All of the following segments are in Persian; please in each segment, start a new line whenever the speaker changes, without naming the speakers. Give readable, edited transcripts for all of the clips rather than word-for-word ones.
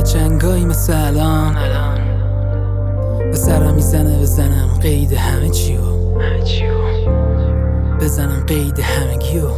چنگایی مثل الان به سرم میزنه بزنم قید همه چیو بزنم قید همگیو.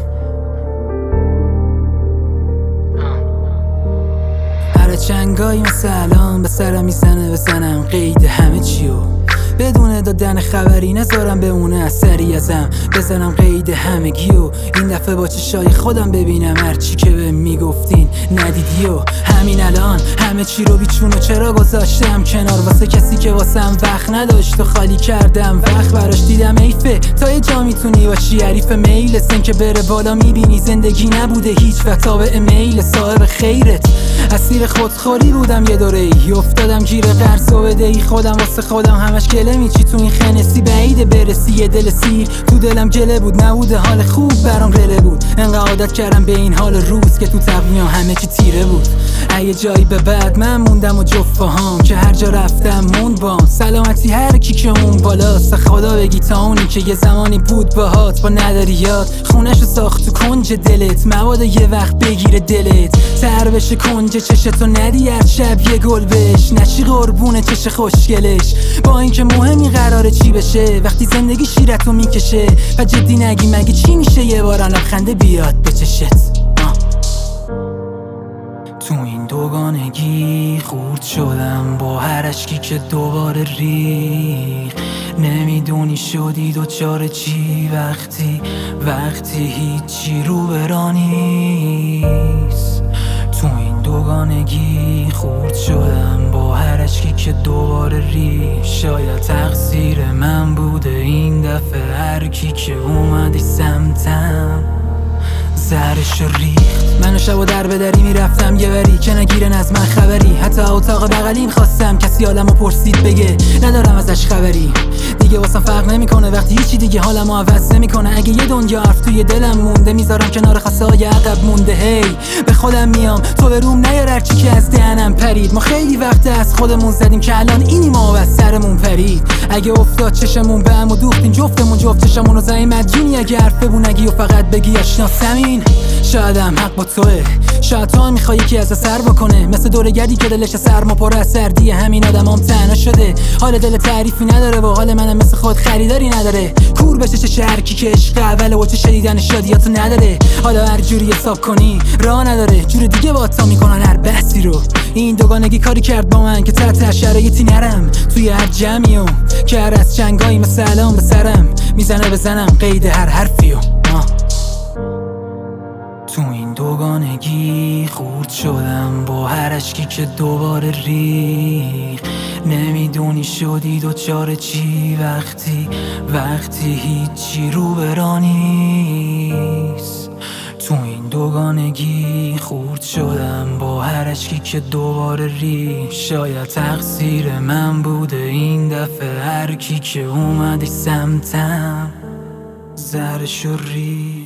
هر چنگایی مثل الان به سرم میزنه بزنم قید همه چیو بدون دادن خبری نذارم بمونه اثری ازم بزنم قید همگیو. این دفعه با چشای خودم ببینم هرچی که به میگفتین ندیدی و همین الان همه چی رو بیچون و چرا گذاشتم کنار واسه کسی که واسم وقت نداشت و خالی کردم وقت براش دیدم ایفه تا یه جا میتونی باشی حریف میل سن که بره بالا میبینی زندگی نبوده هیچ و تابع میل صاحب خیرت. اسیر خودخوری بودم یه دوره ای افتادم گیر قرض و بدهی خودم واسه خودم همش گله میچی تو این خنسی بعیده برسی یه دل سیر تو دلم گله بود نبوده حال خوب برام رله بود انقدر عادت کردم به این حال روز که تو تقویم همه چی تیره بود. یه جایی به بعد من موندم و جفاهام که هر جا رفتم موند بام سلامتی هر کی که اون بالاست خدا بگی تا اونی که یه زمانی بود باهات با نداری یاد خونشو ساخت تو کنج دلت مبادا یه وقت بگیره دلت تر بشه کنج چشتو ندی هر شب یه گل بش نشی قربون چش خوشگلش با اینکه مهمی قراره چی بشه وقتی زندگی شیرتو میکشه و جدی نگی مگه چی میشه یه بار لبخنده بیاد به چشت. تو این دوگانگی خورد شدم با هر اشکی که دوباره ریخ نمیدونی شدی دوچار چی وقتی هیچی رو برانیست. تو این دوگانگی خورد شدم با هر اشکی که دوباره ریخ شاید تقصیر من بوده این دفعه هر کی که اومدی سمتم زهرشو ریخت. منو شب و در به دری میرفتم یه وری که نگیرن از من خبری حتی اتاق بغلیم خواستم کسی حالمو پرسید بگه ندارم ازش خبری دیگه واسم فرق نمیکنه وقتی هیچی دیگه حالمو عوض نمیکنه اگه یه دنیا حرف توی دلم مونده میذارم کنار خسای عقب مونده هی به خودم میام تو به روم نیار هرچی که از دهنم پرید ما خیلی وقت از خودمون زدیم که الان اینی ما از سرمون پرید اگه افتاد چشمون به هم و دوختیم جفتمون جفت چشمونو زدیم مدیونی اگه حرف بگی و فقط بگی آشناسمین شایدم حق با توه شاید تو هم میخوای یکی از سر بکنه مثل دورگردی که دلش سرما پر از سردی همین آدمام تنها شده حال دل تعریفی نداره و حال منم مثل خود خریداری نداره کور بشه چه هرکی که عشق اوله و چه شدیدن شادیاتو نداره حالا هر جوری حساب کنی راه نداره جور دیگه با تا میکنن هر بحثی رو. این دوگانگی کاری کرد با من که تحت شرایطی نرم توی هر جمعیو که هر از چنگایی مثل الان به سرم میزنه بزنم قید هر حرفیو. تو این دوگانگی خورد شدم با هر اشکی که دوباره ریخ نمیدونی شدی دوچار چی وقتی هیچی رو برانیست. تو این دوگانگی خورد شدم با هر اشکی که دوباره ریخ شاید تقصیر من بوده این دفعه هر کی که اومدی سمتم زهرشو ریخ.